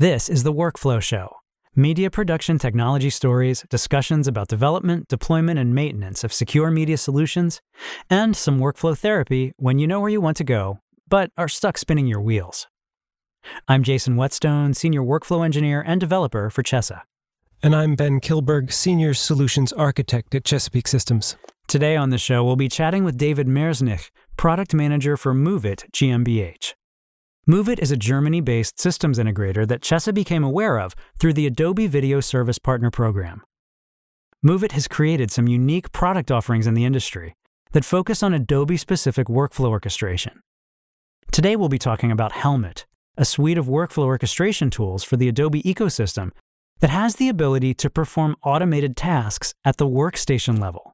This is The Workflow Show, media production technology stories, discussions about development, deployment, and maintenance of secure media solutions, and some workflow therapy when you know where you want to go, but are stuck spinning your wheels. I'm Jason Whetstone, Senior Workflow Engineer and Developer for Chesa. And I'm Ben Kilberg, Senior Solutions Architect at Chesapeake Systems. Today on the show, we'll be chatting with David Mersnich, Product Manager for MOVEit GmbH. MOVEit is a Germany-based systems integrator that Chesa became aware of through the Adobe Video Service Partner Program. MOVEit has created some unique product offerings in the industry that focus on Adobe-specific workflow orchestration. Today we'll be talking about Helmet, a suite of workflow orchestration tools for the Adobe ecosystem that has the ability to perform automated tasks at the workstation level.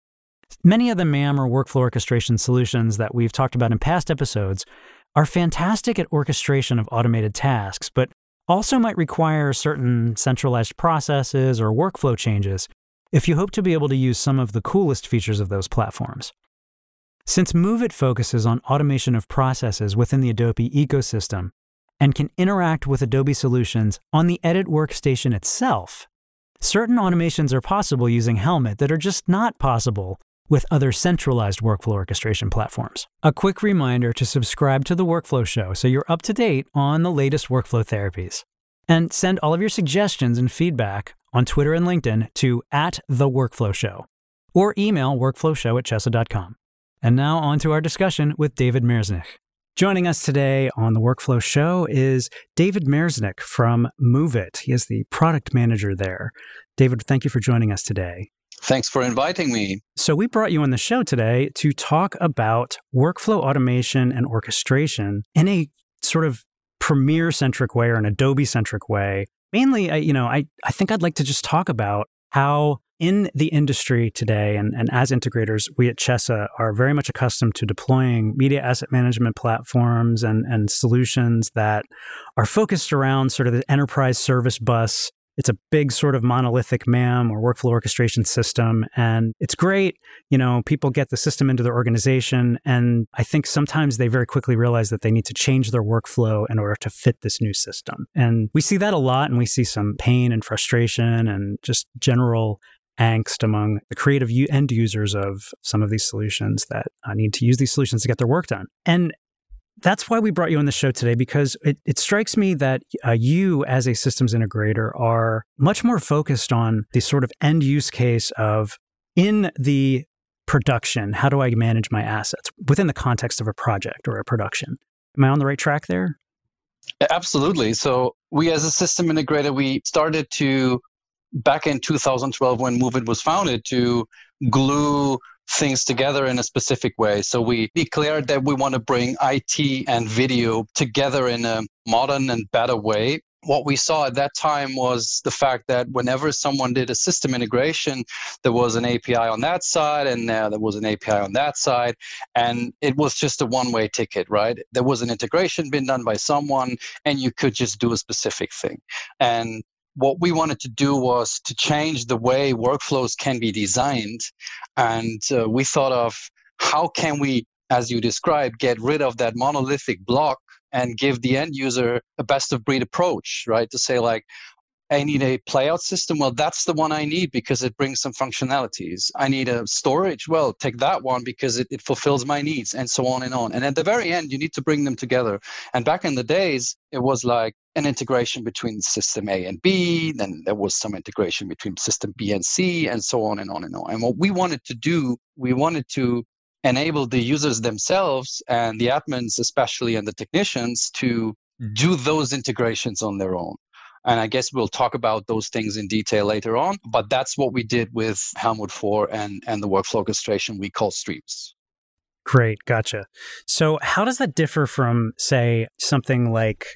Many of the MAM or workflow orchestration solutions that we've talked about in past episodes are fantastic at orchestration of automated tasks, but also might require certain centralized processes or workflow changes if you hope to be able to use some of the coolest features of those platforms. Since MOVEit focuses on automation of processes within the Adobe ecosystem and can interact with Adobe solutions on the Edit workstation itself, certain automations are possible using Helmet that are just not possible with other centralized workflow orchestration platforms. A quick reminder to subscribe to The Workflow Show so you're up to date on the latest workflow therapies. And send all of your suggestions and feedback on Twitter and LinkedIn to @TheWorkflowShow or email workflowshow@chesa.com. And now on to our discussion with David Mersnich. Joining us today on The Workflow Show is David Mersnich from MOVEit. He is the product manager there. David, thank you for joining us today. Thanks for inviting me. So we brought you on the show today to talk about workflow automation and orchestration in a sort of Premiere-centric way or an Adobe-centric way. Mainly, I think I'd like to just talk about how in the industry today and as integrators, we at Chesa are very much accustomed to deploying media asset management platforms and solutions that are focused around sort of the enterprise service bus. It's a big sort of monolithic MAM or workflow orchestration system. And it's great. People get the system into their organization. And I think sometimes they very quickly realize that they need to change their workflow in order to fit this new system. And we see that a lot. And we see some pain and frustration and just general angst among the creative end users of some of these solutions that need to use these solutions to get their work done. And that's why we brought you on the show today, because it strikes me that you, as a systems integrator, are much more focused on the sort of end use case of, in the production, how do I manage my assets within the context of a project or a production? Am I on the right track there? Absolutely. So we, as a system integrator, we started to, back in 2012 when MOVEit was founded, to glue things together in a specific way. So we declared that we want to bring IT and video together in a modern and better way. What we saw at that time was the fact that whenever someone did a system integration, there was an API on that side and there was an API on that side. And it was just a one-way ticket, right? There was an integration being done by someone and you could just do a specific thing. And what we wanted to do was to change the way workflows can be designed. And we thought of how can we, as you described, get rid of that monolithic block and give the end user a best of breed approach, right? To say like, I need a playout system. Well, that's the one I need because it brings some functionalities. I need a storage. Well, take that one because it fulfills my needs, and so on and on. And at the very end, you need to bring them together. And back in the days, it was like an integration between system A and B. Then there was some integration between system B and C, and so on and on and on. And what we wanted to do, we wanted to enable the users themselves and the admins, especially, and the technicians to do those integrations on their own. And I guess we'll talk about those things in detail later on. But that's what we did with Helmut 4 and the workflow orchestration we call Streams. Great. Gotcha. So how does that differ from, say, something like,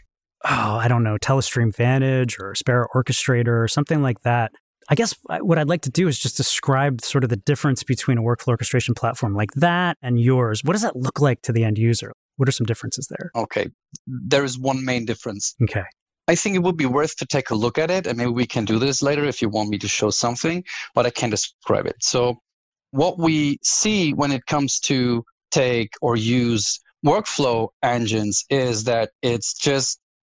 Telestream Vantage or Sparrow Orchestrator or something like that? I guess what I'd like to do is just describe sort of the difference between a workflow orchestration platform like that and yours. What does that look like to the end user? What are some differences there? Okay. There is one main difference. Okay. I think it would be worth to take a look at it, and maybe we can do this later if you want me to show something, but I can describe it. So what we see when it comes to take or use workflow engines is that it's just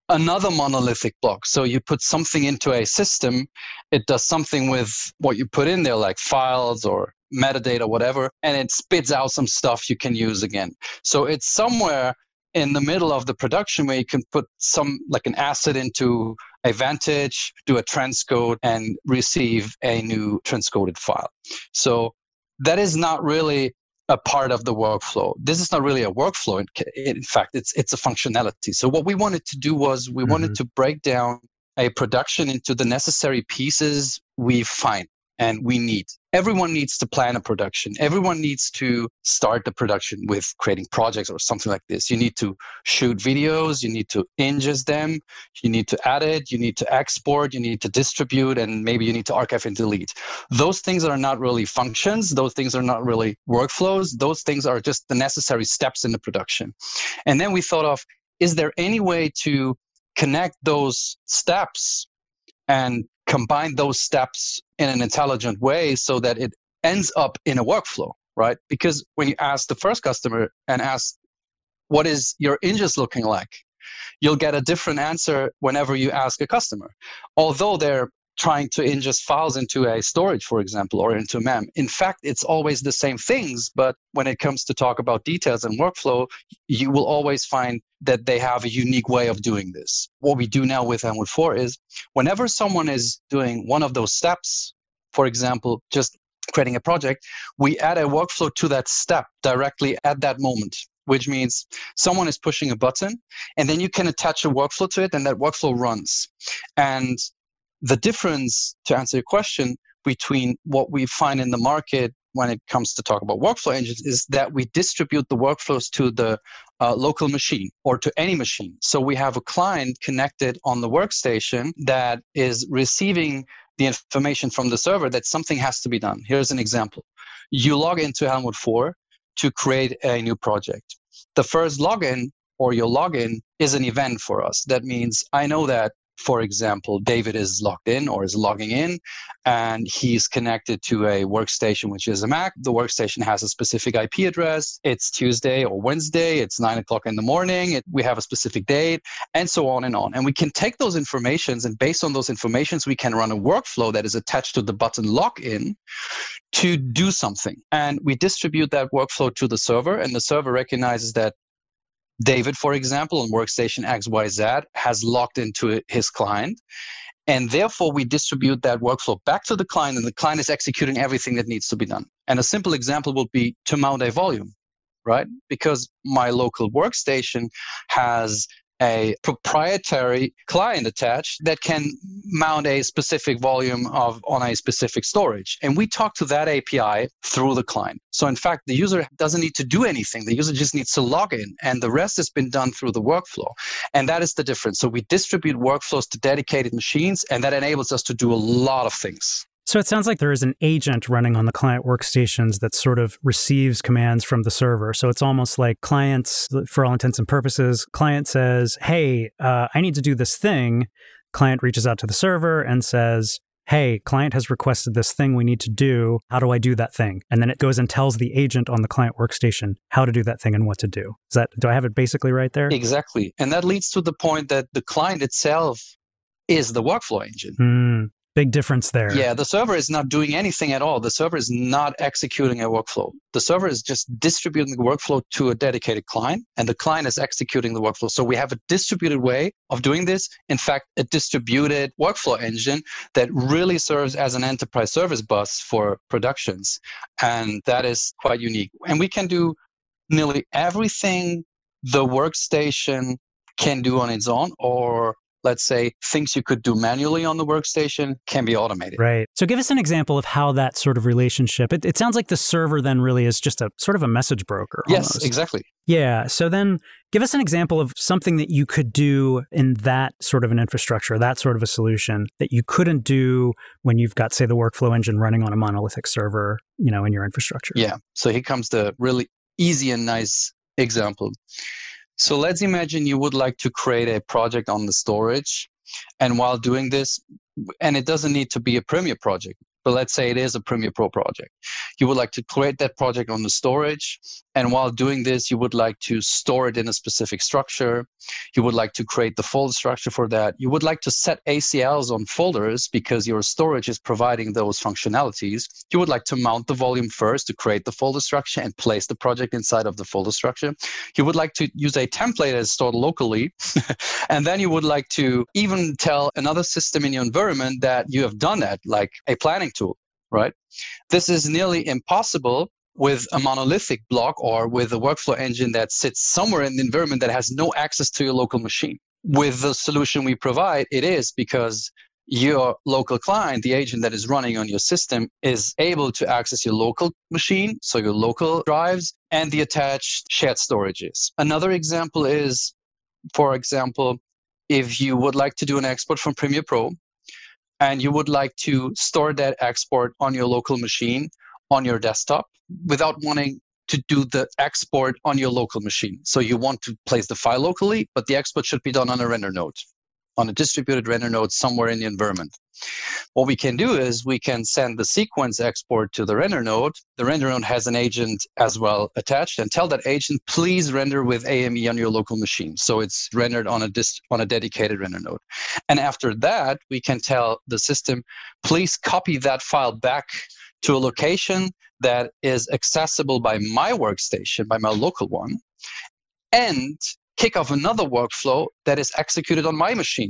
another monolithic block. So you put something into a system, it does something with what you put in there, like files or metadata, whatever, and it spits out some stuff you can use again. So it's somewhere in the middle of the production where you can put some, like an asset into a Vantage, do a transcode, and receive a new transcoded file. So that is not really a part of the workflow. This is not really a workflow. In fact, it's a functionality. So what we wanted to do was we wanted to break down a production into the necessary pieces we find and we need. Everyone needs to plan a production. Everyone needs to start the production with creating projects or something like this. You need to shoot videos, you need to ingest them, you need to edit, you need to export, you need to distribute, and maybe you need to archive and delete. Those things are not really functions. Those things are not really workflows. Those things are just the necessary steps in the production. And then we thought of, is there any way to connect those steps and combine those steps in an intelligent way so that it ends up in a workflow, right? Because when you ask the first customer and ask, what is your ingest looking like? You'll get a different answer whenever you ask a customer. Although they're trying to ingest files into a storage, for example, or into MEM. In fact, it's always the same things, but when it comes to talk about details and workflow, you will always find that they have a unique way of doing this. What we do now with Helmut 4 is whenever someone is doing one of those steps, for example, just creating a project, we add a workflow to that step directly at that moment, which means someone is pushing a button and then you can attach a workflow to it and that workflow runs. And the difference, to answer your question, between what we find in the market when it comes to talk about workflow engines is that we distribute the workflows to the local machine or to any machine. So we have a client connected on the workstation that is receiving the information from the server that something has to be done. Here's an example. You log into Helmut 4 to create a new project. The first login or your login is an event for us. That means I know that, for example, David is logged in or is logging in and he's connected to a workstation, which is a Mac. The workstation has a specific IP address. It's Tuesday or Wednesday. It's 9 o'clock in the morning. We have a specific date and so on and on. And we can take those informations and based on those informations, we can run a workflow that is attached to the button login to do something. And we distribute that workflow to the server and the server recognizes that David, for example, on workstation XYZ has logged into his client. And therefore, we distribute that workflow back to the client, and the client is executing everything that needs to be done. And a simple example would be to mount a volume, right? Because my local workstation has a proprietary client attached that can mount a specific volume on a specific storage. And we talk to that API through the client. So in fact, the user doesn't need to do anything. The user just needs to log in and the rest has been done through the workflow. And that is the difference. So we distribute workflows to dedicated machines and that enables us to do a lot of things. So it sounds like there is an agent running on the client workstations that sort of receives commands from the server. So it's almost like clients, for all intents and purposes, client says, hey, I need to do this thing. Client reaches out to the server and says, hey, client has requested this thing we need to do. How do I do that thing? And then it goes and tells the agent on the client workstation how to do that thing and what to do. Do I have it basically right there? Exactly. And that leads to the point that the client itself is the workflow engine. Big difference there. Yeah, the server is not doing anything at all. The server is not executing a workflow. The server is just distributing the workflow to a dedicated client, and the client is executing the workflow. So we have a distributed way of doing this. In fact, a distributed workflow engine that really serves as an enterprise service bus for productions. And that is quite unique. And we can do nearly everything the workstation can do on its own, or let's say things you could do manually on the workstation can be automated. Right. So give us an example of how that sort of relationship, it sounds like the server then really is just a sort of a message broker. Almost. Yes, exactly. Yeah. So then give us an example of something that you could do in that sort of an infrastructure, that sort of a solution that you couldn't do when you've got, say, the workflow engine running on a monolithic server, in your infrastructure. Yeah. So here comes the really easy and nice example. So let's imagine you would like to create a project on the storage. And while doing this, and it doesn't need to be a Premiere project, but let's say it is a Premiere Pro project. You would like to create that project on the storage And while doing this, you would like to store it in a specific structure. You would like to create the folder structure for that. You would like to set ACLs on folders because your storage is providing those functionalities. You would like to mount the volume first to create the folder structure and place the project inside of the folder structure. You would like to use a template that is stored locally. And then you would like to even tell another system in your environment that you have done that, like a planning tool, right? This is nearly impossible with a monolithic block or with a workflow engine that sits somewhere in the environment that has no access to your local machine. With the solution we provide, it is because your local client, the agent that is running on your system, is able to access your local machine, so your local drives, and the attached shared storages. Another example is, for example, if you would like to do an export from Premiere Pro, and you would like to store that export on your local machine, on your desktop, without wanting to do the export on your local machine. So you want to place the file locally, but the export should be done on a render node, on a distributed render node somewhere in the environment. What we can do is we can send the sequence export to the render node. The render node has an agent as well attached, and tell that agent, please render with AME on your local machine. So it's rendered on a dedicated render node. And after that, we can tell the system, please copy that file back to a location that is accessible by my workstation, by my local one, and kick off another workflow that is executed on my machine.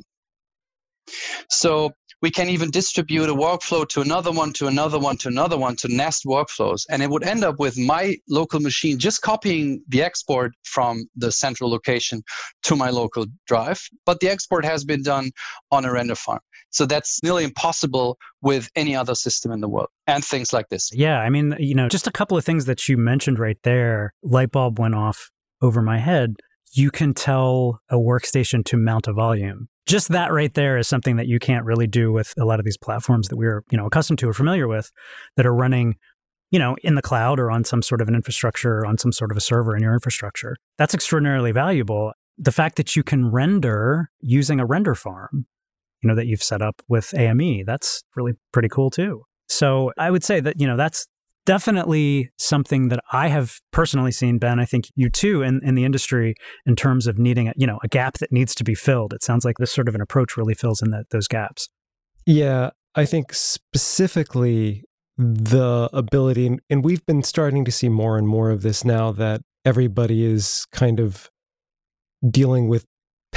So we can even distribute a workflow to another one, to another one, to another one, to nest workflows. And it would end up with my local machine just copying the export from the central location to my local drive. But the export has been done on a render farm. So that's nearly impossible with any other system in the world, and things like this. Yeah, I mean, just a couple of things that you mentioned right there, light bulb went off over my head. You can tell a workstation to mount a volume. Just that right there is something that you can't really do with a lot of these platforms that we're, accustomed to or familiar with that are running, in the cloud or on some sort of an infrastructure, on some sort of a server in your infrastructure. That's extraordinarily valuable. The fact that you can render using a render farm, that you've set up with AME, that's really pretty cool too. So I would say that, that's definitely something that I have personally seen, Ben, I think you too, in the industry, in terms of needing a gap that needs to be filled. It sounds like this sort of an approach really fills in those gaps. Yeah, I think specifically the ability, and we've been starting to see more and more of this now that everybody is kind of dealing with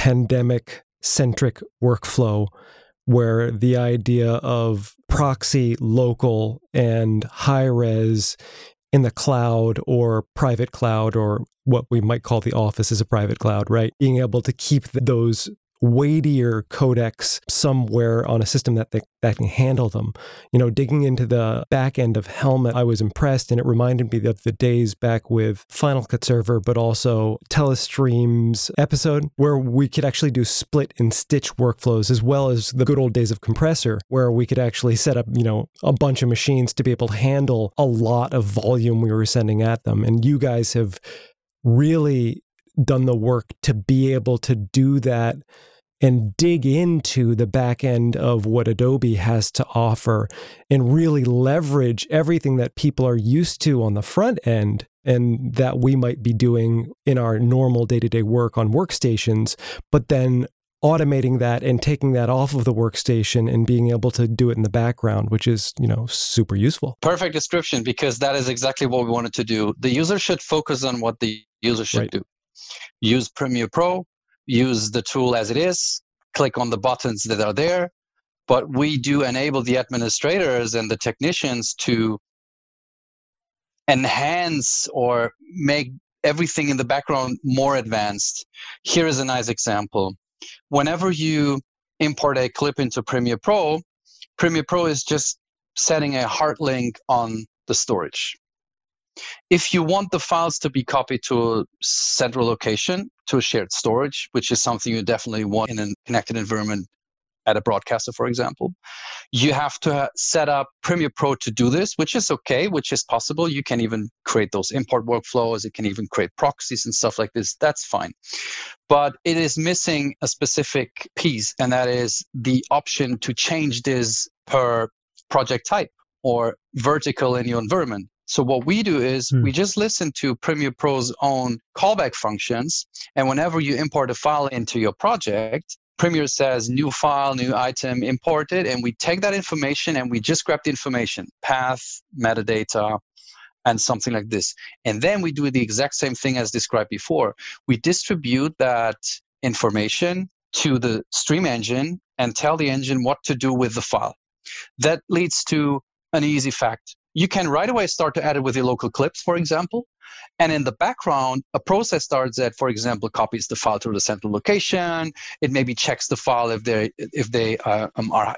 pandemic-centric workflow, where the idea of proxy, local, and high-res in the cloud or private cloud, or what we might call the office as a private cloud, right? Being able to keep those weightier codecs somewhere on a system that can handle them. Digging into the back end of Helmet, I was impressed, and it reminded me of the days back with Final Cut Server, but also Telestream's episode, where we could actually do split and stitch workflows, as well as the good old days of Compressor, where we could actually set up, a bunch of machines to be able to handle a lot of volume we were sending at them. And you guys have really done the work to be able to do that and dig into the back end of what Adobe has to offer and really leverage everything that people are used to on the front end and that we might be doing in our normal day-to-day work on workstations, but then automating that and taking that off of the workstation and being able to do it in the background, which is, super useful. Perfect description, because that is exactly what we wanted to do. The user should focus on what the user should do. Use Premiere Pro, use the tool as it is, click on the buttons that are there, but we do enable the administrators and the technicians to enhance or make everything in the background more advanced. Here is a nice example. Whenever you import a clip into Premiere Pro is just setting a hard link on the storage. If you want the files to be copied to a central location, to a shared storage, which is something you definitely want in a connected environment at a broadcaster, for example, you have to set up Premiere Pro to do this, which is okay, which is possible. You can even create those import workflows. It can even create proxies and stuff like this. That's fine. But it is missing a specific piece, and that is the option to change this per project type or vertical in your environment. So what we do is we just listen to Premiere Pro's own callback functions. And whenever you import a file into your project, Premiere says new file, new item imported. And we take that information and we just grab the information, path, metadata, and something like this. And then we do the exact same thing as described before. We distribute that information to the stream engine and tell the engine what to do with the file. That leads to an easy fact. You can right away start to add it with your local clips, for example. And in the background, a process starts that, for example, copies the file to the central location. It maybe checks the file if they are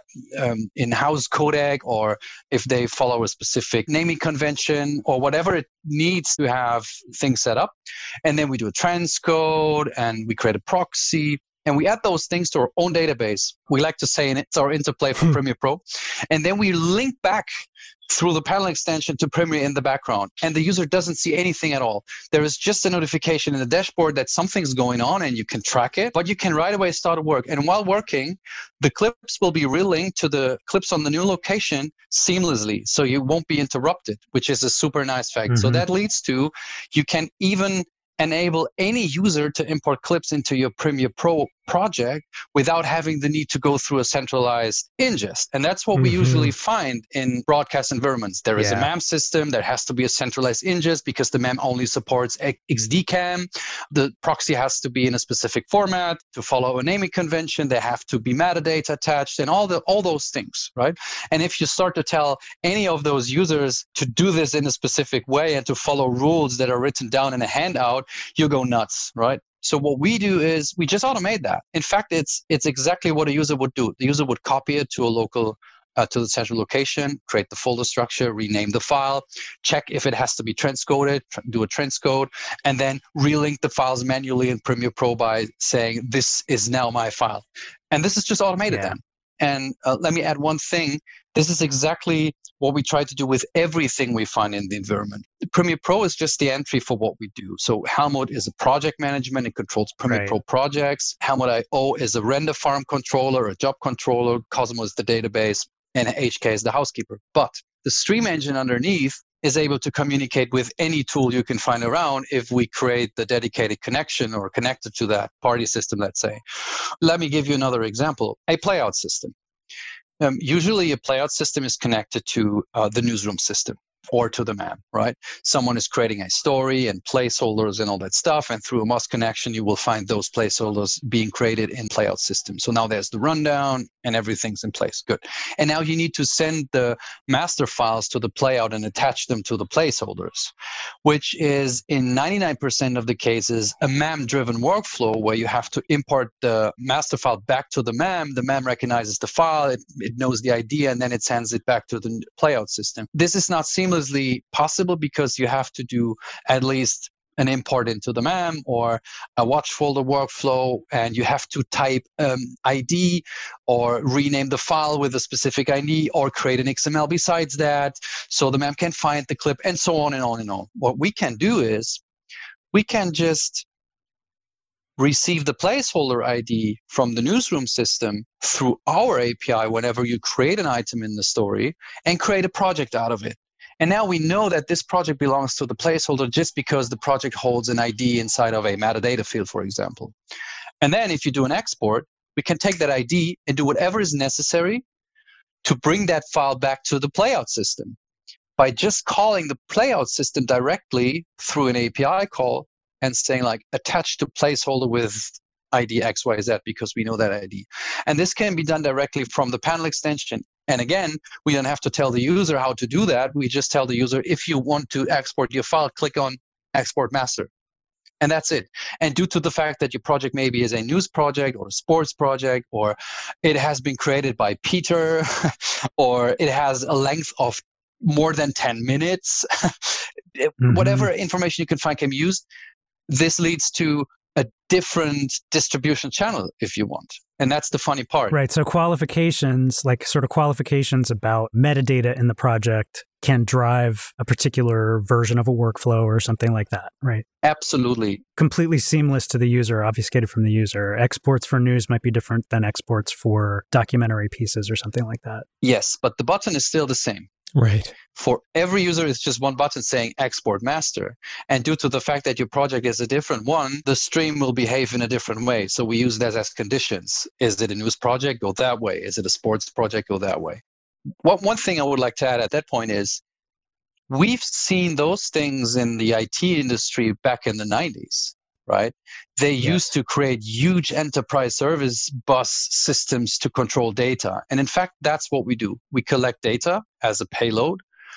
in-house codec, or if they follow a specific naming convention, or whatever it needs to have things set up. And then we do a transcode, and we create a proxy. And we add those things to our own database. We like to say it's our interplay for Premiere Pro. And then we link back through the panel extension to Premiere in the background. And the user doesn't see anything at all. There is just a notification in the dashboard that something's going on and you can track it, but you can right away start to work. And while working, the clips will be relinked to the clips on the new location seamlessly. So you won't be interrupted, which is a super nice fact. So that leads to, you can even enable any user to import clips into your Premiere Pro project without having the need to go through a centralized ingest. And that's what we usually find in broadcast environments. There is a MAM system. There has to be a centralized ingest because the MAM only supports XDCAM. The proxy has to be in a specific format to follow a naming convention. There have to be metadata attached and all those things, right? And if you start to tell any of those users to do this in a specific way and to follow rules that are written down in a handout, you'll go nuts, right? So what we do is we just automate that. In fact, it's exactly what a user would do. The user would copy it to a local, to the central location, create the folder structure, rename the file, check if it has to be transcoded, do a transcode, and then relink the files manually in Premiere Pro by saying, this is now my file. And this is just automated then. And let me add one thing. This is exactly what we try to do with everything we find in the environment. Premiere Pro is just the entry for what we do. So Helmut is a project management. It controls Premiere Pro projects. Helmut.io is a render farm controller, a job controller. Cosmo is the database. And HK is the housekeeper. But the stream engine underneath is able to communicate with any tool you can find around if we create the dedicated connection or connected to that party system, let's say. Let me give you another example, a playout system. Usually a playout system is connected to the newsroom system or to the MAM, right? Someone is creating a story and placeholders and all that stuff, and through a MOS connection, you will find those placeholders being created in playout system. So now there's the rundown and everything's in place. Good. And now you need to send the master files to the playout and attach them to the placeholders, which is in 99% of the cases a MAM-driven workflow where you have to import the master file back to the MAM. The MAM recognizes the file, it knows the ID, and then it sends it back to the playout system. This is not seamlessly possible because you have to do at least an import into the MAM or a watch folder workflow, and you have to type ID or rename the file with a specific ID or create an XML besides that so the MAM can find the clip, and so on and on and on. What we can do is we can just receive the placeholder ID from the newsroom system through our API whenever you create an item in the story and create a project out of it. And now we know that this project belongs to the placeholder just because the project holds an ID inside of a metadata field, for example. And then if you do an export, we can take that ID and do whatever is necessary to bring that file back to the playout system by just calling the playout system directly through an API call and saying like attach to placeholder with ID XYZ because we know that ID. And this can be done directly from the panel extension. And again, we don't have to tell the user how to do that. We just tell the user, if you want to export your file, click on Export Master. And that's it. And due to the fact that your project maybe is a news project or a sports project, or it has been created by Peter, or it has a length of more than 10 minutes, whatever information you can find can be used, this leads to a different distribution channel if you want. And that's the funny part. Right. So qualifications, like sort of qualifications about metadata in the project can drive a particular version of a workflow or something like that, right? Absolutely. Completely seamless to the user, obfuscated from the user. Exports for news might be different than exports for documentary pieces or something like that. Yes, but the button is still the same. Right. For every user, it's just one button saying export master. And due to the fact that your project is a different one, the stream will behave in a different way. So we use that as conditions. Is it a news project? Go that way. Is it a sports project? Go that way. One thing I would like to add at that point is we've seen those things in the IT industry back in the 90s, right? They used to create huge enterprise service bus systems to control data. And in fact, that's what we do. We collect data as a payload.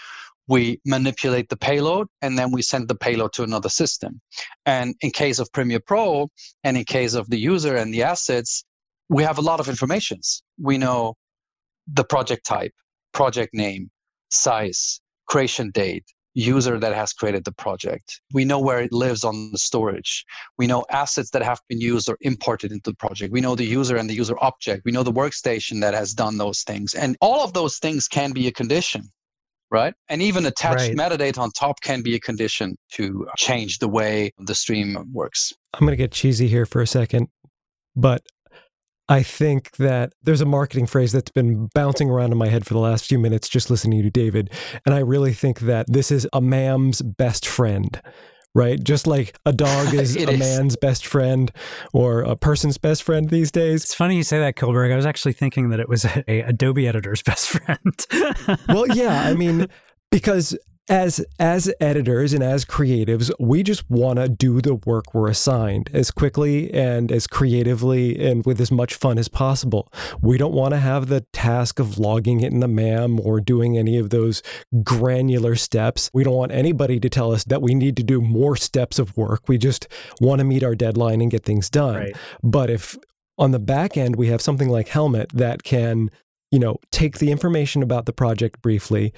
We manipulate the payload, and then we send the payload to another system. And in case of Premiere Pro, and in case of the user and the assets, we have a lot of information. We know the project type, project name, size, creation date, user that has created the project. We know where it lives on the storage. We know assets that have been used or imported into the project. We know the user and the user object. We know the workstation that has done those things. And all of those things can be a condition, right? And even attached metadata on top can be a condition to change the way the stream works. I'm going to get cheesy here for a second, but I think that there's a marketing phrase that's been bouncing around in my head for the last few minutes just listening to David. And I really think that this is a MAM's best friend, right? Just like a dog is a man's best friend or a person's best friend these days. It's funny you say that, Kjellberg. I was actually thinking that it was a Adobe editor's best friend. Well, yeah, I mean, because as editors and as creatives, we just want to do the work we're assigned as quickly and as creatively and with as much fun as possible. We don't want to have the task of logging it in the MAM or doing any of those granular steps. We don't want anybody to tell us that we need to do more steps of work. We just want to meet our deadline and get things done. Right. But if on the back end, we have something like Helmet that can, take the information about the project briefly,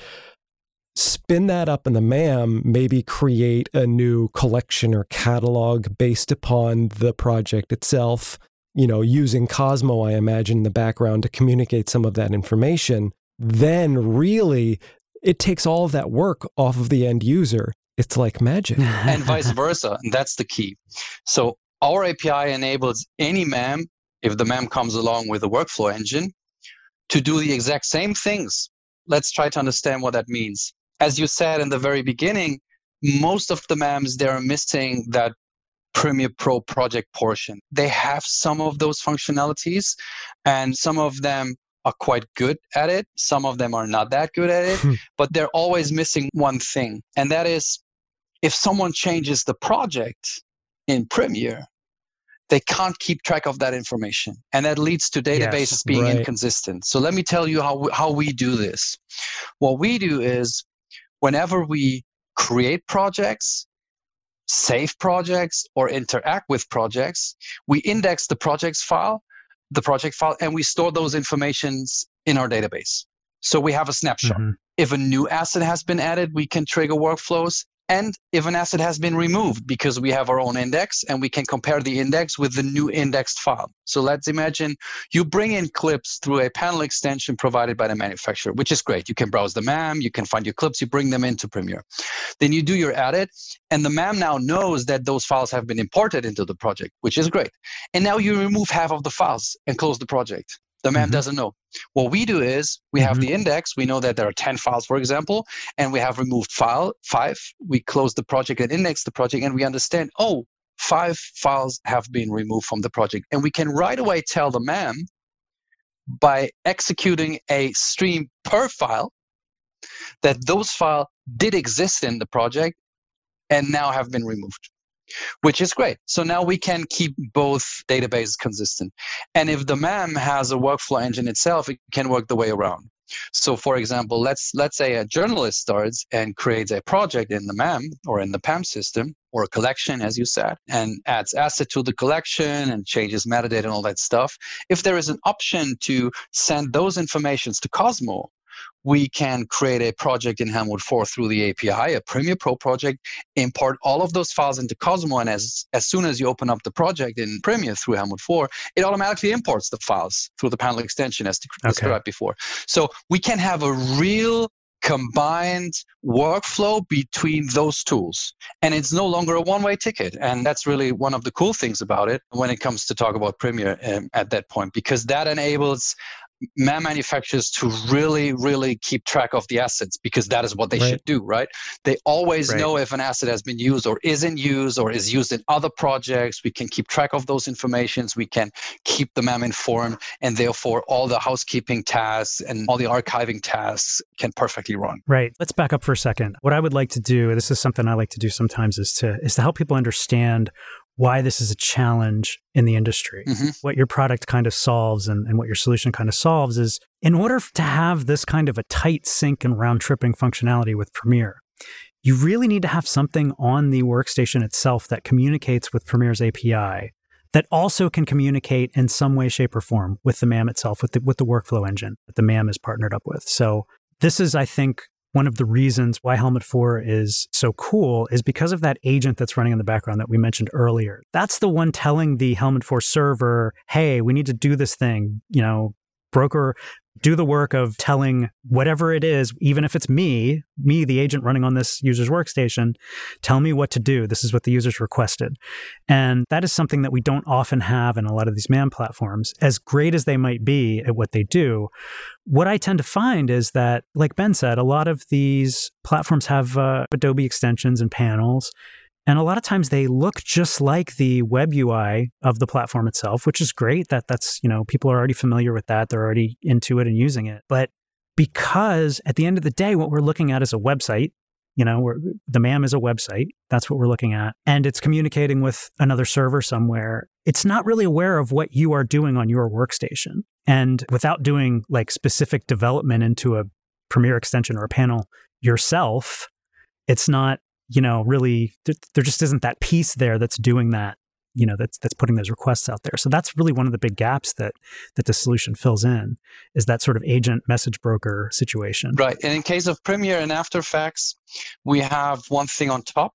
spin that up in the MAM, maybe create a new collection or catalog based upon the project itself, using Cosmo, I imagine, in the background to communicate some of that information, then really it takes all of that work off of the end user. It's like magic. And vice versa. And that's the key. So our API enables any MAM, if the MAM comes along with a workflow engine, to do the exact same things. Let's try to understand what that means. As you said in the very beginning, most of the MAMs, they're missing that Premiere Pro project portion. They have some of those functionalities, and some of them are quite good at it. Some of them are not that good at it, but they're always missing one thing. And that is, if someone changes the project in Premiere, they can't keep track of that information. And that leads to databases being inconsistent. So let me tell you how we do this. What we do is, whenever we create projects, save projects, or interact with projects, we index the project file, and we store those informations in our database. So we have a snapshot. Mm-hmm. If a new asset has been added, we can trigger workflows. And if an asset has been removed, because we have our own index and we can compare the index with the new indexed file. So let's imagine you bring in clips through a panel extension provided by the manufacturer, which is great. You can browse the MAM, you can find your clips, you bring them into Premiere. Then you do your edit, and the MAM now knows that those files have been imported into the project, which is great. And now you remove half of the files and close the project. The MAM doesn't know. What we do is we have the index. We know that there are 10 files, for example, and we have removed file 5. We close the project and index the project, and we understand, 5 files have been removed from the project. And we can right away tell the MAM by executing a stream per file that those files did exist in the project and now have been removed, which is great. So now we can keep both databases consistent. And if the MAM has a workflow engine itself, it can work the way around. So for example, let's say a journalist starts and creates a project in the MAM or in the PAM system, or a collection, as you said, and adds asset to the collection and changes metadata and all that stuff. If there is an option to send those informations to Cosmo, we can create a project in Helmut 4 through the API, a Premiere Pro project, import all of those files into Cosmo, and as soon as you open up the project in Premiere through Helmut 4, it automatically imports the files through the panel extension as described before. So we can have a real combined workflow between those tools. And it's no longer a one-way ticket. And that's really one of the cool things about it when it comes to talk about Premiere at that point, because that enables MAM manufacturers to really, really keep track of the assets, because that is what they should do, right? They always know if an asset has been used or is in use or is used in other projects. We can keep track of those informations. We can keep the MAM informed, and therefore all the housekeeping tasks and all the archiving tasks can perfectly run. Right. Let's back up for a second. What I would like to do, this is something I like to do sometimes, is to help people understand why this is a challenge in the industry. What your product kind of solves and what your solution kind of solves is, in order to have this kind of a tight sync and round-tripping functionality with Premiere, you really need to have something on the workstation itself that communicates with Premiere's API that also can communicate in some way, shape, or form with the MAM itself, with the workflow engine that the MAM is partnered up with. So this is, I think, one of the reasons why Helmut 4 is so cool is because of that agent that's running in the background that we mentioned earlier. That's the one telling the Helmut 4 server, hey, we need to do this thing, broker, do the work of telling whatever it is, even if it's me, the agent running on this user's workstation, tell me what to do. This is what the user's requested. And that is something that we don't often have in a lot of these MAM platforms. As great as they might be at what they do, what I tend to find is that, like Ben said, a lot of these platforms have Adobe extensions and panels. And a lot of times they look just like the web UI of the platform itself, which is great. That's people are already familiar with that. They're already into it and using it. But because at the end of the day, what we're looking at is a website, the MAM is a website. That's what we're looking at. And it's communicating with another server somewhere. It's not really aware of what you are doing on your workstation. And without doing like specific development into a Premiere extension or a panel yourself, it's not really, there just isn't that piece there that's doing that, that's putting those requests out there. So that's really one of the big gaps that the solution fills in, is that sort of agent message broker situation. Right. And in case of Premiere and After Effects, we have one thing on top,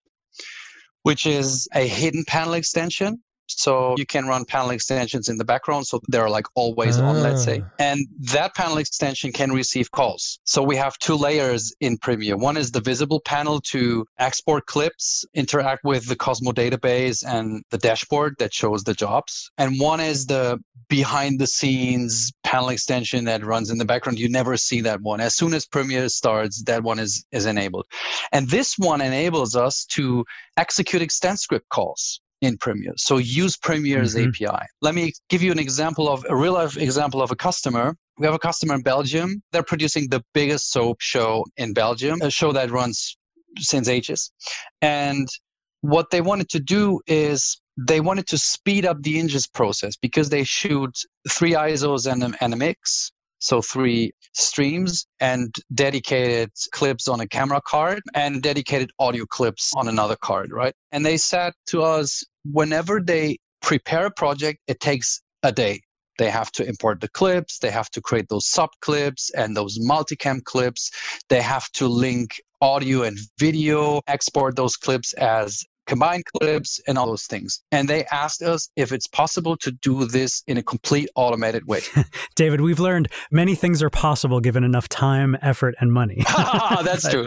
which is a hidden panel extension. So you can run panel extensions in the background. So they're like always on, let's say. And that panel extension can receive calls. So we have two layers in Premiere. One is the visible panel to export clips, interact with the Cosmo database and the dashboard that shows the jobs. And one is the behind the scenes panel extension that runs in the background. You never see that one. As soon as Premiere starts, that one is enabled. And this one enables us to execute extend script calls in Premiere. So use Premiere's API. Let me give you a real life example of a customer. We have a customer in Belgium. They're producing the biggest soap show in Belgium, a show that runs since ages. And what they wanted to do is they wanted to speed up the ingest process, because they shoot 3 ISOs and a mix. So 3 streams and dedicated clips on a camera card and dedicated audio clips on another card, right? And they said to us, whenever they prepare a project, it takes a day. They have to import the clips, they have to create those sub clips and those multicam clips. They have to link audio and video, export those clips as combined clips and all those things. And they asked us if it's possible to do this in a complete automated way. David, we've learned many things are possible given enough time, effort, and money. That's true.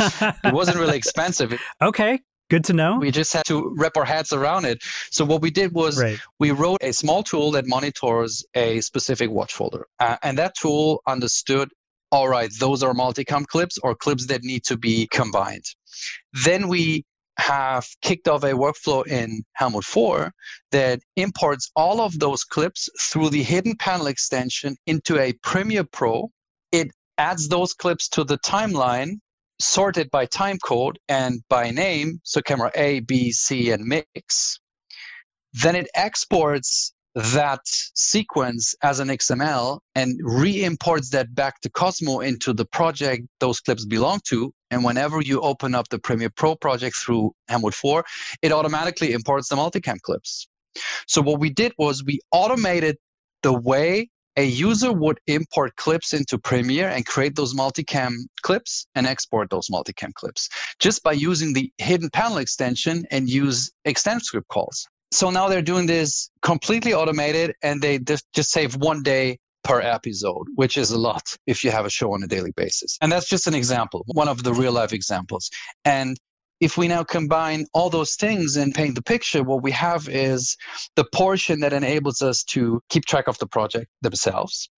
It wasn't really expensive. Okay. Good to know. We just had to wrap our heads around it. So what we did was we wrote a small tool that monitors a specific watch folder. And that tool understood, all right, those are multicam clips or clips that need to be combined. Then we have kicked off a workflow in Helmut 4 that imports all of those clips through the hidden panel extension into a Premiere Pro. It adds those clips to the timeline, sorted by time code and by name, so camera A, B, C, and mix. Then it exports that sequence as an XML and re-imports that back to Cosmo into the project those clips belong to. And whenever you open up the Premiere Pro project through Helmut 4, it automatically imports the multicam clips. So what we did was we automated the way a user would import clips into Premiere and create those multicam clips and export those multicam clips just by using the hidden panel extension and use extend script calls. So now they're doing this completely automated, and they just save 1 day per episode, which is a lot if you have a show on a daily basis. And that's just an example, one of the real life examples. And if we now combine all those things and paint the picture, what we have is the portion that enables us to keep track of the project themselves.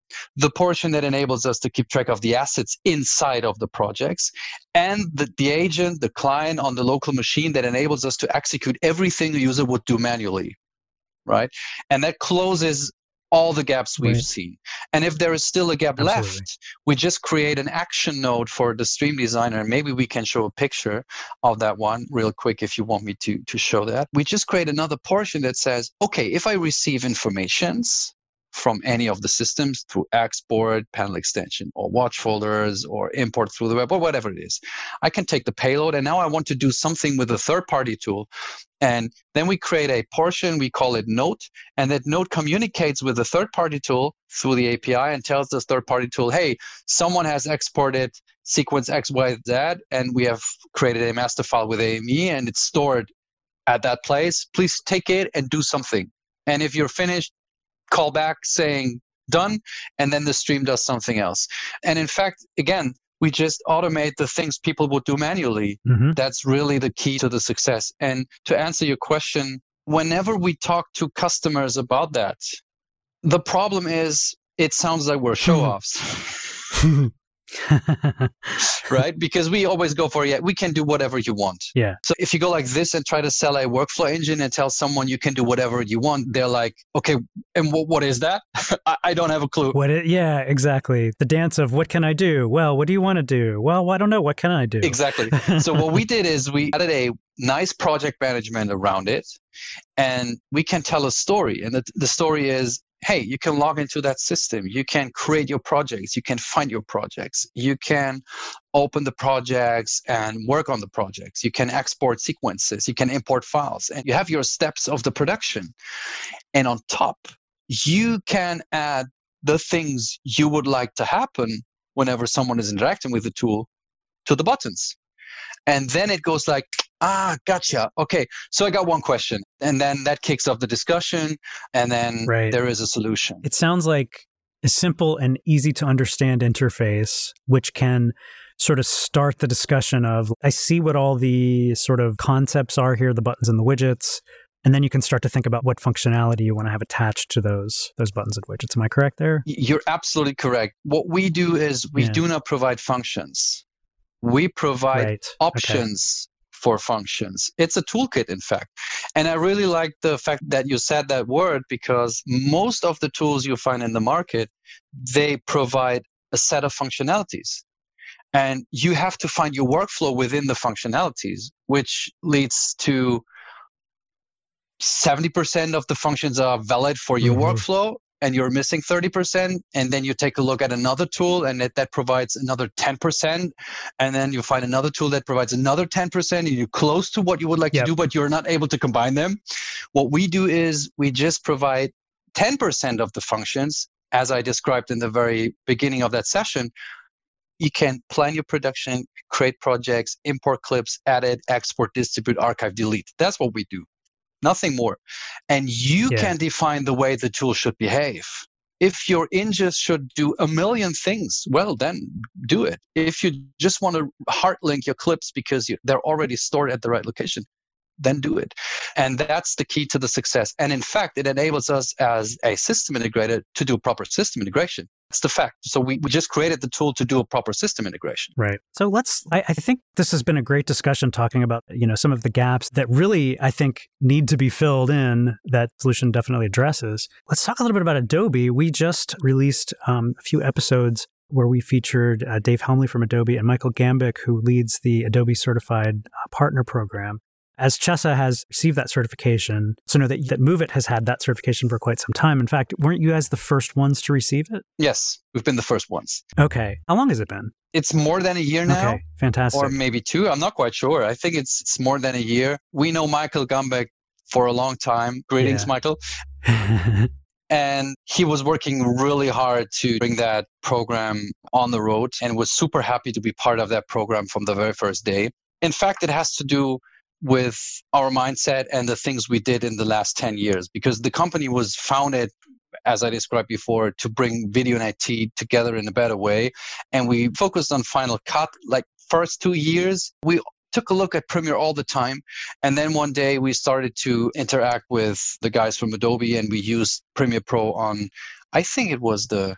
the portion that enables us to keep track of the assets inside of the projects, and the agent, the client on the local machine that enables us to execute everything the user would do manually, right? And that closes all the gaps we've seen. And if there is still a gap left, we just create an action node for the stream designer. Maybe we can show a picture of that one real quick if you want me to show that. We just create another portion that says, okay, if I receive informations from any of the systems through export, panel extension, or watch folders, or import through the web, or whatever it is, I can take the payload, and now I want to do something with a third-party tool. And then we create a portion, we call it node, and that node communicates with the third-party tool through the API and tells this third-party tool, hey, someone has exported sequence XYZ, and we have created a master file with AME, and it's stored at that place. Please take it and do something. And if you're finished, call back saying done, and then the stream does something else. And in fact, again, we just automate the things people would do manually. That's really the key to the success. And to answer your question, whenever we talk to customers about that, the problem is it sounds like we're show-offs. Right? Because we always go for, we can do whatever you want. Yeah. So if you go like this and try to sell a workflow engine and tell someone you can do whatever you want, they're like, okay, and what is that? I don't have a clue. Yeah, exactly. The dance of what can I do? Well, what do you want to do? Well, I don't know. What can I do? Exactly. So what we did is we added a nice project management around it, and we can tell a story. And the story is, hey, you can log into that system. You can create your projects. You can find your projects. You can open the projects and work on the projects. You can export sequences. You can import files. And you have your steps of the production. And on top, you can add the things you would like to happen whenever someone is interacting with the tool to the buttons. And then it goes like, gotcha. Okay, so I got one question. And then that kicks off the discussion, and then there is a solution. It sounds like a simple and easy to understand interface, which can sort of start the discussion of, I see what all the sort of concepts are here, the buttons and the widgets. And then you can start to think about what functionality you want to have attached to those buttons and widgets. Am I correct there? You're absolutely correct. What we do is we do not provide functions. We provide options for functions. It's a toolkit, in fact. And I really like the fact that you said that word, because most of the tools you find in the market, they provide a set of functionalities. And you have to find your workflow within the functionalities, which leads to 70% of the functions are valid for your workflow, and you're missing 30%, and then you take a look at another tool and that provides another 10%, and then you find another tool that provides another 10%, and you're close to what you would like to do, but you're not able to combine them. What we do is we just provide 10% of the functions, as I described in the very beginning of that session. You can plan your production, create projects, import clips, edit, export, distribute, archive, delete. That's what we do. Nothing more. And you can define the way the tool should behave. If your ingest should do a million things, well, then do it. If you just want to hard link your clips because they're already stored at the right location, then do it. And that's the key to the success. And in fact, it enables us as a system integrator to do proper system integration. That's the fact. So we just created the tool to do a proper system integration. Right. So I think this has been a great discussion talking about, some of the gaps that really, I think, need to be filled in that solution definitely addresses. Let's talk a little bit about Adobe. We just released a few episodes where we featured Dave Helmley from Adobe and Michael Gambick, who leads the Adobe Certified Partner Program. As Chesa has received that certification, so know that MoveIt has had that certification for quite some time. In fact, weren't you guys the first ones to receive it? Yes, we've been the first ones. Okay. How long has it been? It's more than a year now. Okay, fantastic. Or maybe 2. I'm not quite sure. I think it's more than a year. We know Michael Gambick for a long time. Greetings, Michael. And he was working really hard to bring that program on the road and was super happy to be part of that program from the very first day. In fact, it has to do with our mindset and the things we did in the last 10 years, because the company was founded, as I described before, to bring video and IT together in a better way. And we focused on Final Cut. Like first 2 years, we took a look at Premiere all the time. And then one day we started to interact with the guys from Adobe, and we used Premiere Pro on, I think it was the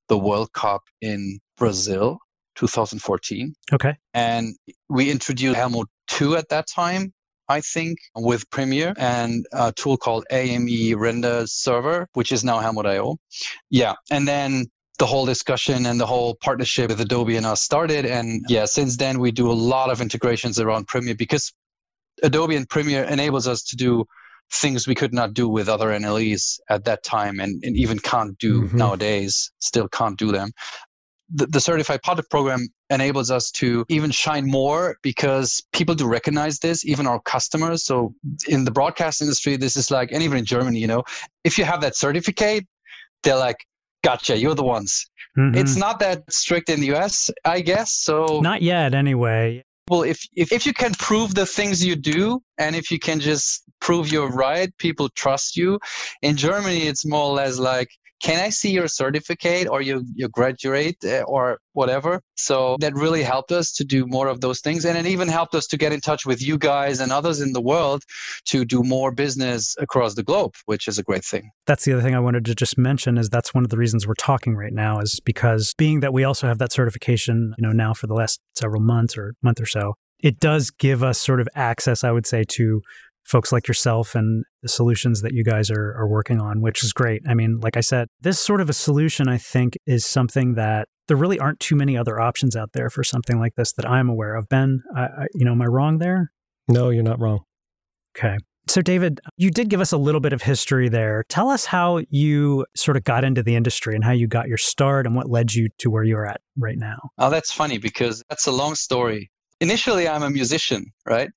the World Cup in Brazil, 2014. Okay. And we introduced Helmut 2 at that time, I think, with Premiere and a tool called AME Render Server, which is now Helmut.io. Yeah. And then the whole discussion and the whole partnership with Adobe and us started. And yeah, since then we do a lot of integrations around Premiere because Adobe and Premiere enables us to do things we could not do with other NLEs at that time and even can't do nowadays, still can't do them. The Certified Partner Program enables us to even shine more because people do recognize this, even our customers. So in the broadcast industry, this is like, and even in Germany, you know, if you have that certificate, they're like, gotcha, you're the ones. It's not that strict in the US, I guess. So not yet anyway. Well, if you can prove the things you do, and if you can just prove you're right, people trust you. In Germany, it's more or less like, can I see your certificate or you graduate or whatever? So that really helped us to do more of those things. And it even helped us to get in touch with you guys and others in the world to do more business across the globe, which is a great thing. That's the other thing I wanted to just mention is that's one of the reasons we're talking right now is because being that we also have that certification, you know, now for the last several months or month or so, it does give us sort of access, I would say, to folks like yourself and the solutions that you guys are working on, which is great. I mean, like I said, this sort of a solution, I think, is something that there really aren't too many other options out there for something like this that I'm aware of. Ben, am I wrong there? No, you're not wrong. Okay. So David, you did give us a little bit of history there. Tell us how you sort of got into the industry and how you got your start and what led you to where you're at right now. Oh, that's funny because that's a long story. Initially, I'm a musician, right?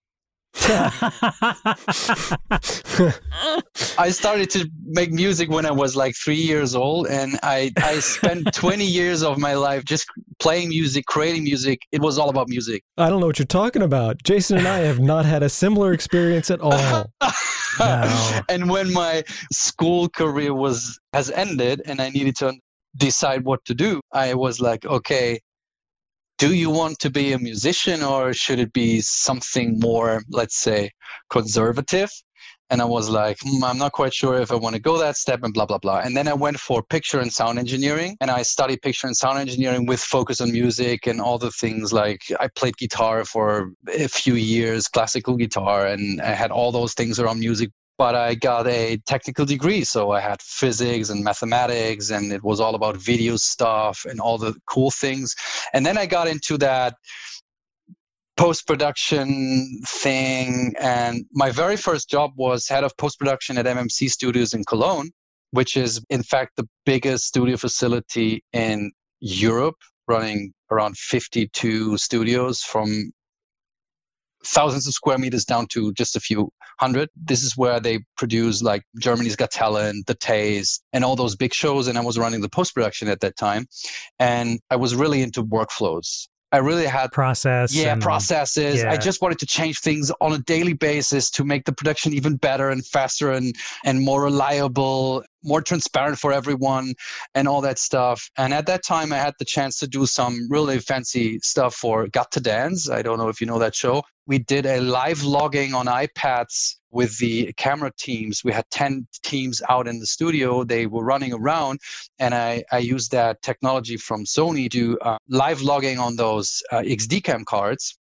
I started to make music when I was like 3 years old, and I spent 20 years of my life just playing music, creating music. It was all about music. I don't know what you're talking about. Jason and I have not had a similar experience at all. No. And when my school career has ended and I needed to decide what to do, I was like, okay, do you want to be a musician or should it be something more, let's say, conservative? And I was like, I'm not quite sure if I want to go that step and blah, blah, blah. And then I went for picture and sound engineering, and I studied picture and sound engineering with focus on music and all the things. Like I played guitar for a few years, classical guitar, and I had all those things around music. But I got a technical degree, so I had physics and mathematics, and it was all about video stuff and all the cool things. And then I got into that post-production thing, and my very first job was head of post-production at MMC Studios in Cologne, which is in fact the biggest studio facility in Europe, running around 52 studios from thousands of square meters down to just a few hundred. This is where they produce like Germany's Got Talent, The Taste, and all those big shows. And I was running the post-production at that time. And I was really into workflows. I really had processes. Yeah. I just wanted to change things on a daily basis to make the production even better and faster and more reliable, more transparent for everyone and all that stuff. And at that time, I had the chance to do some really fancy stuff for Got to Dance. I don't know if you know that show. We did a live logging on iPads with the camera teams. We had 10 teams out in the studio. They were running around, and I used that technology from Sony to live logging on those XD-Cam cards.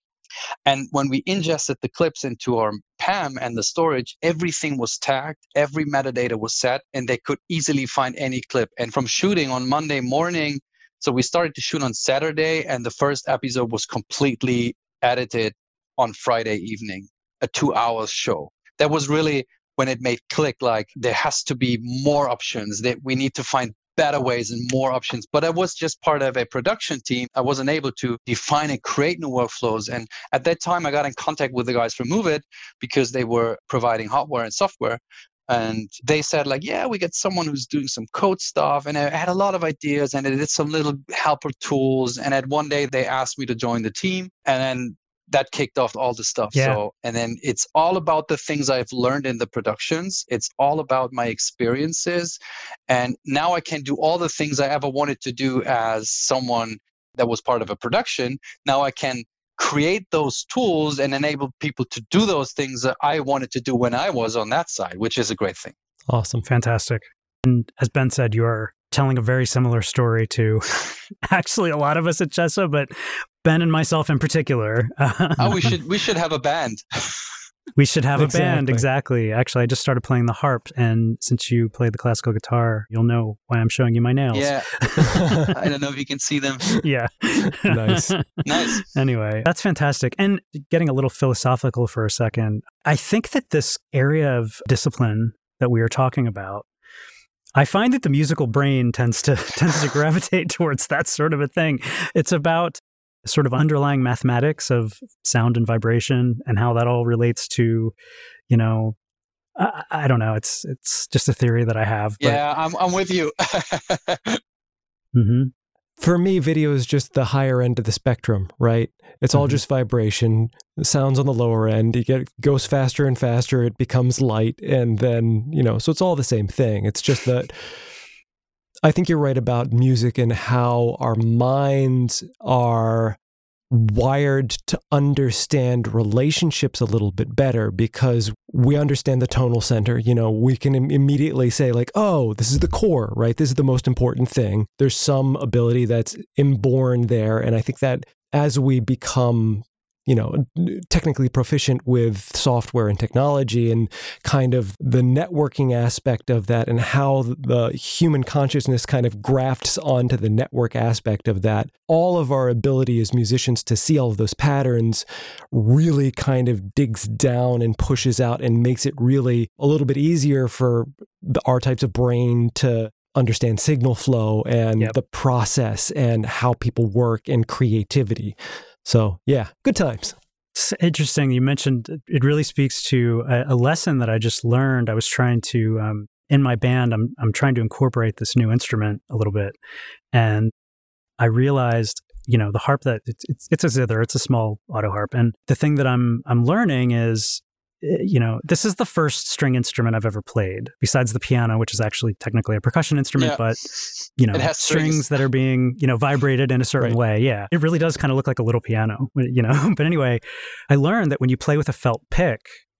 And when we ingested the clips into our PAM and the storage, everything was tagged, every metadata was set, and they could easily find any clip. And from shooting on Monday morning, so we started to shoot on Saturday, and the first episode was completely edited on Friday evening, a 2-hour show. That was really when it made click, like there has to be more options, that we need to find better ways and more options. But I was just part of a production team. I wasn't able to define and create new workflows. And at that time, I got in contact with the guys from MoveIt because they were providing hardware and software. And they said like, yeah, we got someone who's doing some code stuff. And I had a lot of ideas, and I did some little helper tools. And at one day they asked me to join the team, and then that kicked off all the stuff. Yeah. So, and then it's all about the things I've learned in the productions. It's all about my experiences. And now I can do all the things I ever wanted to do as someone that was part of a production. Now I can create those tools and enable people to do those things that I wanted to do when I was on that side, which is a great thing. Awesome. Fantastic. And as Ben said, you are telling a very similar story to actually a lot of us at Chessa, but Ben and myself in particular. We should have a band. We should have a band, exactly. Actually, I just started playing the harp, and since you play the classical guitar, you'll know why I'm showing you my nails. Yeah. I don't know if you can see them. Yeah. Nice. Nice. Anyway, that's fantastic. And getting a little philosophical for a second, I think that this area of discipline that we are talking about, I find that the musical brain tends to gravitate towards that sort of a thing. It's about sort of underlying mathematics of sound and vibration and how that all relates to, I don't know. It's just a theory that I have. But... Yeah, I'm with you. Mm-hmm. For me, video is just the higher end of the spectrum, right? It's all just vibration. The sound's on the lower end. It goes faster and faster. It becomes light. And then, so it's all the same thing. It's just that I think you're right about music and how our minds are wired to understand relationships a little bit better because we understand the tonal center. We can immediately say like, oh, this is the core, right? This is the most important thing. There's some ability that's inborn there. And I think that as we become technically proficient with software and technology and kind of the networking aspect of that and how the human consciousness kind of grafts onto the network aspect of that, all of our ability as musicians to see all of those patterns really kind of digs down and pushes out and makes it really a little bit easier for our types of brain to understand signal flow and the process and how people work and creativity. So, yeah, good times. It's interesting. You mentioned it really speaks to a lesson that I just learned. I was trying to, in my band, I'm trying to incorporate this new instrument a little bit. And I realized, the harp that it's a zither, it's a small auto harp. And the thing that I'm learning is, this is the first string instrument I've ever played, besides the piano, which is actually technically a percussion instrument, but, it has strings that are being, vibrated in a certain way. Yeah. It really does kind of look like a little piano, But anyway, I learned that when you play with a felt pick,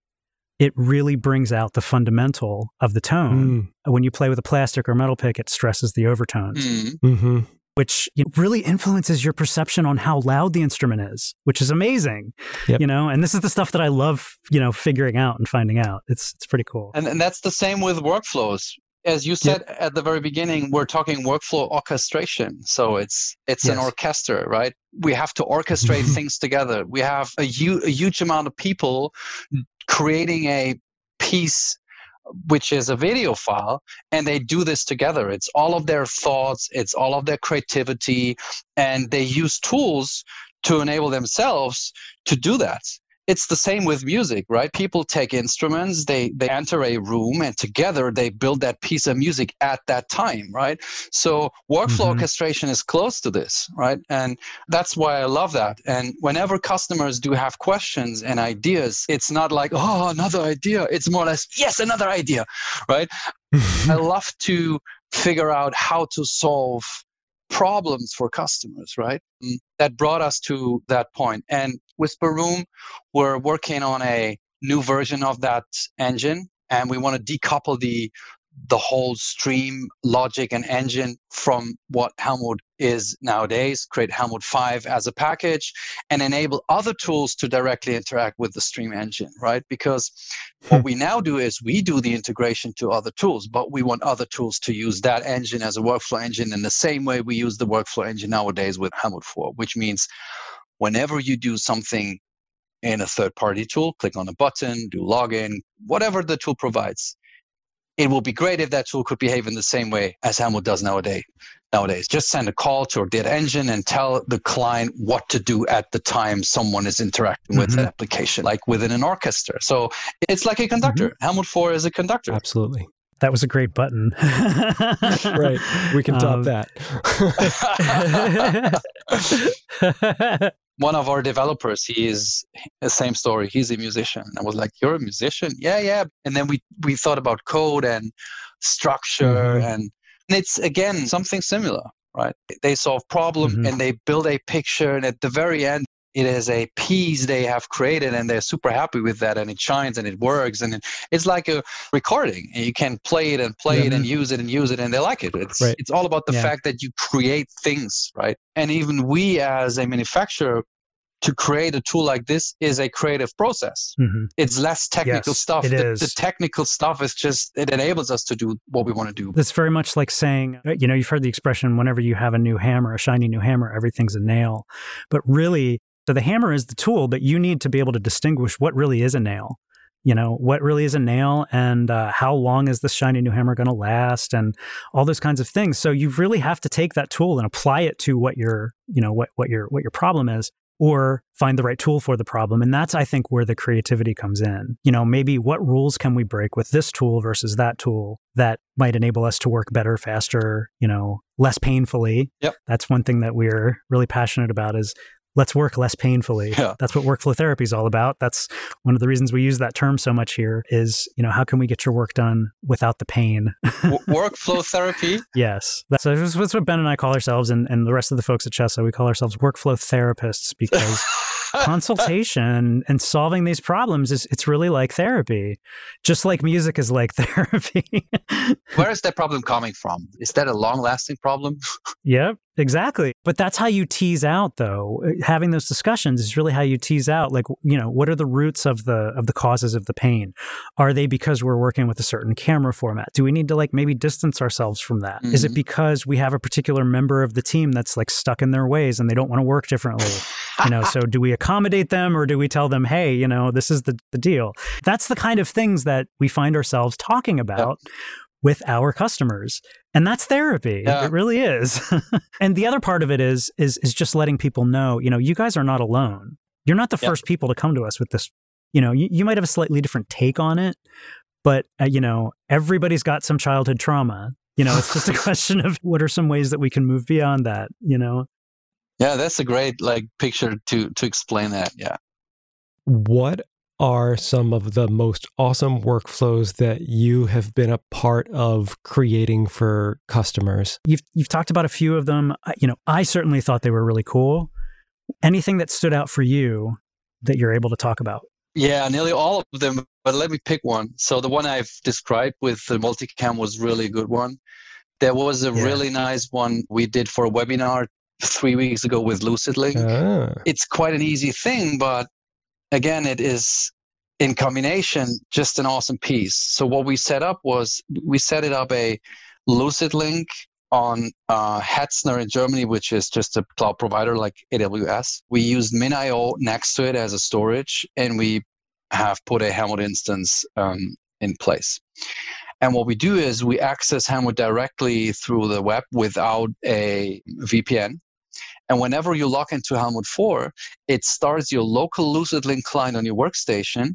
it really brings out the fundamental of the tone. When you play with a plastic or metal pick, it stresses the overtones. Mm-hmm. Which really influences your perception on how loud the instrument is, which is amazing, and this is the stuff that I love, figuring out and finding out. It's pretty cool. And that's the same with workflows. As you said at the very beginning, we're talking workflow orchestration. So it's an orchestra, right? We have to orchestrate things together. We have a huge amount of people creating a piece which is a video file, and they do this together. It's all of their thoughts, it's all of their creativity, and they use tools to enable themselves to do that. It's the same with music, right? People take instruments, they enter a room, and together they build that piece of music at that time, right? So workflow orchestration is close to this, right? And that's why I love that. And whenever customers do have questions and ideas, it's not like, oh, another idea. It's more or less, yes, another idea, right? I love to figure out how to solve problems for customers, right? That brought us to that point. And Whisper Room, we're working on a new version of that engine, and we want to decouple the whole stream logic and engine from what Helmut is nowadays, create Helmut 5 as a package, and enable other tools to directly interact with the stream engine, right? Because what we now do is we do the integration to other tools, but we want other tools to use that engine as a workflow engine in the same way we use the workflow engine nowadays with Helmut 4, which means whenever you do something in a third-party tool, click on a button, do login, whatever the tool provides, it will be great if that tool could behave in the same way as Helmut does nowadays. Just send a call to that engine and tell the client what to do at the time someone is interacting with the application, like within an orchestra. So it's like a conductor. Helmut 4 is a conductor. Absolutely. That was a great button. Right. We can top that. One of our developers, he is the same story. He's a musician. I was like, you're a musician? Yeah. And then we thought about code and structure, and it's, again, something similar, right? They solve problem and they build a picture, and at the very end, It is a piece they have created, and they're super happy with that, and it shines and it works, and it's like a recording, and you can play it and use it, and they like it. It's all about the fact that you create things, right? And even we as a manufacturer, to create a tool like this is a creative process. It's less technical stuff. The technical stuff is just, it enables us to do what we want to do. It's very much like saying, you've heard the expression, whenever you have a new hammer, a shiny new hammer, everything's a nail. But really, so the hammer is the tool, but you need to be able to distinguish what really is a nail. What really is a nail, and how long is this shiny new hammer going to last, and all those kinds of things. So you really have to take that tool and apply it to what your problem is, or find the right tool for the problem. And that's, I think, where the creativity comes in. Maybe what rules can we break with this tool versus that tool that might enable us to work better, faster, less painfully. Yep. That's one thing that we're really passionate about, is let's work less painfully. Yeah. That's what workflow therapy is all about. That's one of the reasons we use that term so much here is, how can we get your work done without the pain? Workflow therapy? Yes. That's what Ben and I call ourselves, and the rest of the folks at Chessa. We call ourselves workflow therapists, because consultation and solving these problems it's really like therapy, just like music is like therapy. Where is that problem coming from? Is that a long-lasting problem? Yep, exactly. But that's how you tease out, though. Having those discussions is really how you tease out, like, what are the roots of the causes of the pain? Are they because we're working with a certain camera format? Do we need to maybe distance ourselves from that? Is it because we have a particular member of the team that's stuck in their ways and they don't want to work differently? So do we accommodate them, or do we tell them, hey, this is the deal? That's the kind of things that we find ourselves talking about with our customers. And that's therapy. Yeah. It really is. And the other part of it is just letting people know, you guys are not alone. You're not the first people to come to us with this. You might have a slightly different take on it, but, everybody's got some childhood trauma. It's just a question of what are some ways that we can move beyond that, Yeah, that's a great picture to explain that. Yeah. What are some of the most awesome workflows that you have been a part of creating for customers? You've talked about a few of them. I certainly thought they were really cool. Anything that stood out for you that you're able to talk about? Yeah, nearly all of them, but let me pick one. So the one I've described with the multicam was really a good one. There was a really nice one we did for a webinar 3 weeks ago with Lucidlink. It's quite an easy thing, but again, it is in combination just an awesome piece. So what we set up was we set it up a Lucidlink on Hetzner in Germany, which is just a cloud provider like AWS. We used MinIO next to it as a storage, and we have put a Helmut instance in place. And what we do is we access Helmut directly through the web without a VPN. And whenever you log into Helmut 4, it starts your local Lucidlink client on your workstation.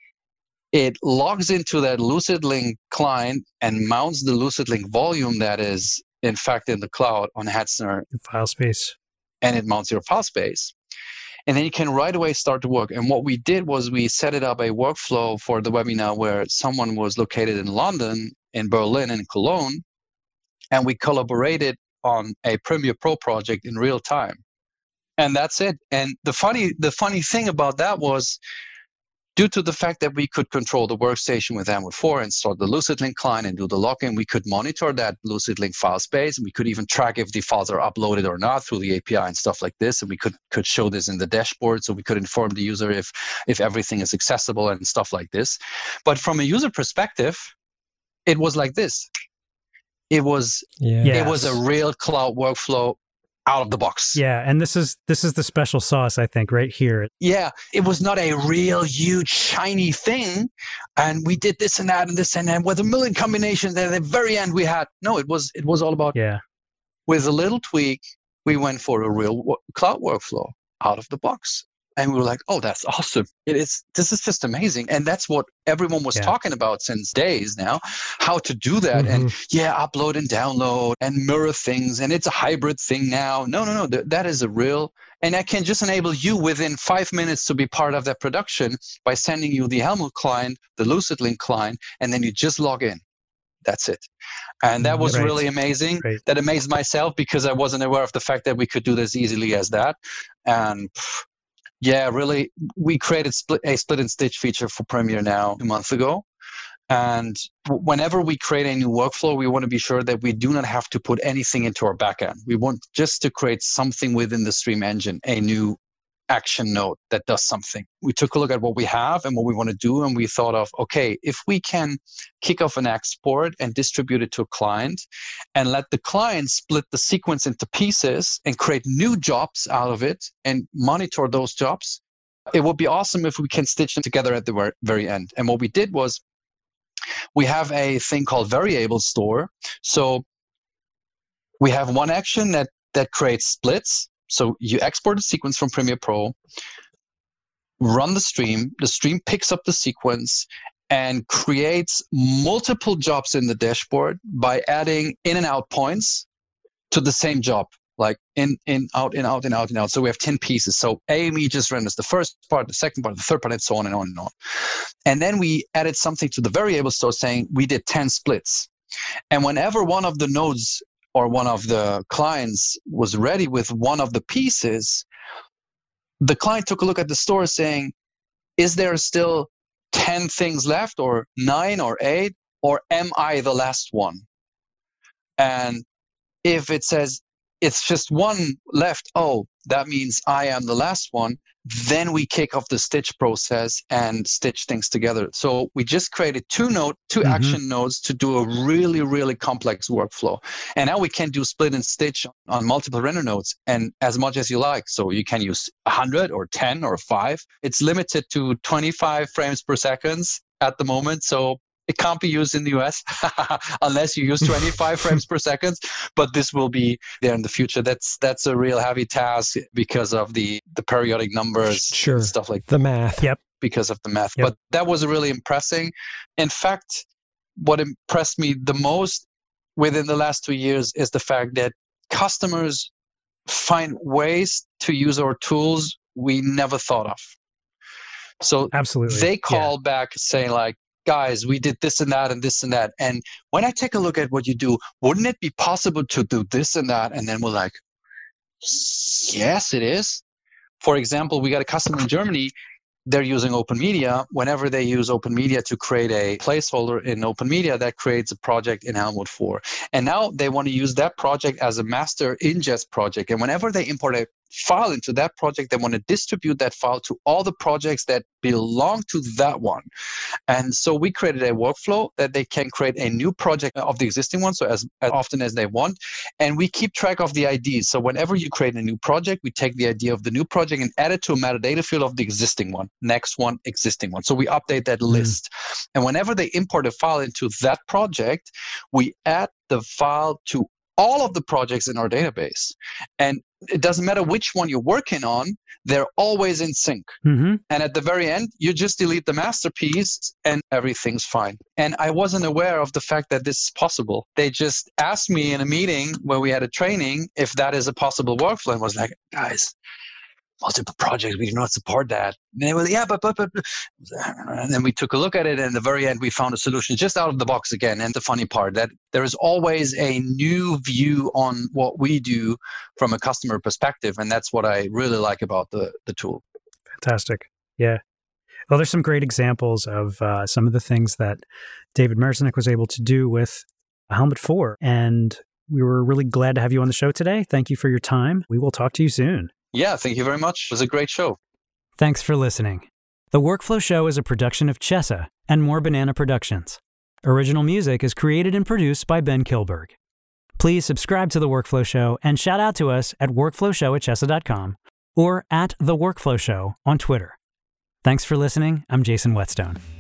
It logs into that Lucidlink client and mounts the Lucidlink volume that is, in fact, in the cloud on Hetzner. File space. And it mounts your file space. And then you can right away start to work. And what we did was we set it up a workflow for the webinar where someone was located in London, in Berlin, and Cologne. And we collaborated on a Premiere Pro project in real time. And that's it. And the funny thing about that was, due to the fact that we could control the workstation with Helmut 4 and start the Lucidlink client and do the login, we could monitor that Lucidlink file space, and we could even track if the files are uploaded or not through the API and stuff like this. And we could show this in the dashboard, so we could inform the user if everything is accessible and stuff like this. But from a user perspective, it was like this. It was a real cloud workflow out of the box. Yeah, and this is the special sauce, I think, right here. Yeah, it was not a real huge shiny thing, and we did this and that and this and that with a million combinations. And at the very end, we had it was all about. Yeah. With a little tweak, we went for a real cloud workflow out of the box. And we were like, oh, that's awesome. This is just amazing. And that's what everyone was talking about since days now, how to do that. And upload and download and mirror things. And it's a hybrid thing now. No. That is a real, and I can just enable you within 5 minutes to be part of that production by sending you the Helmut client, the Lucidlink client, and then you just log in. That's it. And that was really amazing. Right. That amazed myself because I wasn't aware of the fact that we could do this easily as that. And Yeah, really. We created a split and stitch feature for Premiere now a month ago. And whenever we create a new workflow, we want to be sure that we do not have to put anything into our backend. We want just to create something within the Stream engine, a new action node that does something. We took a look at what we have and what we want to do, and we thought of, okay, if we can kick off an export and distribute it to a client and let the client split the sequence into pieces and create new jobs out of it and monitor those jobs, it would be awesome if we can stitch them together at the very end. And what we did was, we have a thing called variable store. So we have one action that creates splits. So you export a sequence from Premiere Pro, run the stream picks up the sequence and creates multiple jobs in the dashboard by adding in and out points to the same job, like in, out, in, out, in, out, in, out. So we have 10 pieces. So AME just renders the first part, the second part, the third part, and so on and on and on. And then we added something to the variable store saying we did 10 splits. And whenever one of the nodes or one of the clients was ready with one of the pieces, the client took a look at the store saying, is there still 10 things left, or 9 or 8, or am I the last one? And if it says it's just one left, oh, that means I am the last one, then we kick off the stitch process and stitch things together. So we just created two action nodes to do a really, really complex workflow. And now we can do split and stitch on multiple render nodes and as much as you like. So you can use 100 or 10 or 5. It's limited to 25 frames per second at the moment. So it can't be used in the US unless you use 25 frames per second, but this will be there in the future. That's a real heavy task because of the periodic numbers, sure, and stuff like the math. Yep. Because of the math. Yep. But that was really impressive. In fact, what impressed me the most within the last 2 years is the fact that customers find ways to use our tools we never thought of. So absolutely, they call back saying like, guys, we did this and that and this and that. And when I take a look at what you do, wouldn't it be possible to do this and that? And then we're like, yes, it is. For example, we got a customer in Germany. They're using OpenMedia. Whenever they use OpenMedia to create a placeholder in OpenMedia, that creates a project in Helmut 4. And now they want to use that project as a master ingest project. And whenever they import a file into that project, they want to distribute that file to all the projects that belong to that one. And so we created a workflow that they can create a new project of the existing one, so as often as they want. And we keep track of the IDs. So whenever you create a new project, we take the ID of the new project and add it to a metadata field of the existing one. Next one, existing one. So we update that list. And whenever they import a file into that project, we add the file to all of the projects in our database. And it doesn't matter which one you're working on, they're always in sync. And at the very end, you just delete the masterpiece and everything's fine. And I wasn't aware of the fact that this is possible. They just asked me in a meeting where we had a training if that is a possible workflow, and was like, guys, multiple projects, we do not support that. And they were, yeah, but. And then we took a look at it, and at the very end, we found a solution just out of the box again. And the funny part, that there is always a new view on what we do from a customer perspective. And that's what I really like about the tool. Fantastic. Yeah. Well, there's some great examples of some of the things that David Merzenich was able to do with Helmut 4. And we were really glad to have you on the show today. Thank you for your time. We will talk to you soon. Yeah, thank you very much. It was a great show. Thanks for listening. The Workflow Show is a production of Chessa and More Banana Productions. Original music is created and produced by Ben Kilberg. Please subscribe to The Workflow Show and shout out to us at workflowshow@chessa.com or at The Workflow Show on Twitter. Thanks for listening. I'm Jason Whetstone.